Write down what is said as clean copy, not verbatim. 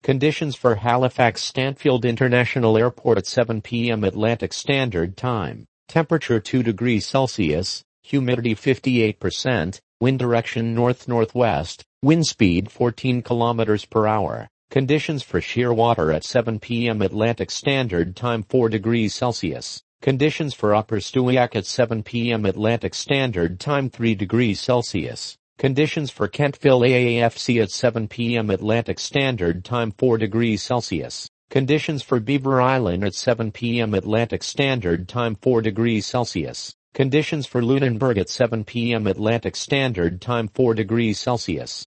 Conditions for Halifax Stanfield International Airport at 7 p.m. Atlantic Standard Time. Temperature 2 degrees Celsius, humidity 58%, wind direction north-northwest, wind speed 14 kilometers per hour. Conditions for Shearwater at 7 p.m. Atlantic Standard Time 4 degrees Celsius. Conditions for Upper Stewiacke at 7 p.m. Atlantic Standard Time 3 degrees Celsius. Conditions for Kentville AAFC at 7 p.m. Atlantic Standard Time 4 degrees Celsius. Conditions for Beaver Island at 7 p.m. Atlantic Standard Time 4 degrees Celsius. Conditions for Lunenburg at 7 p.m. Atlantic Standard Time 4 degrees Celsius.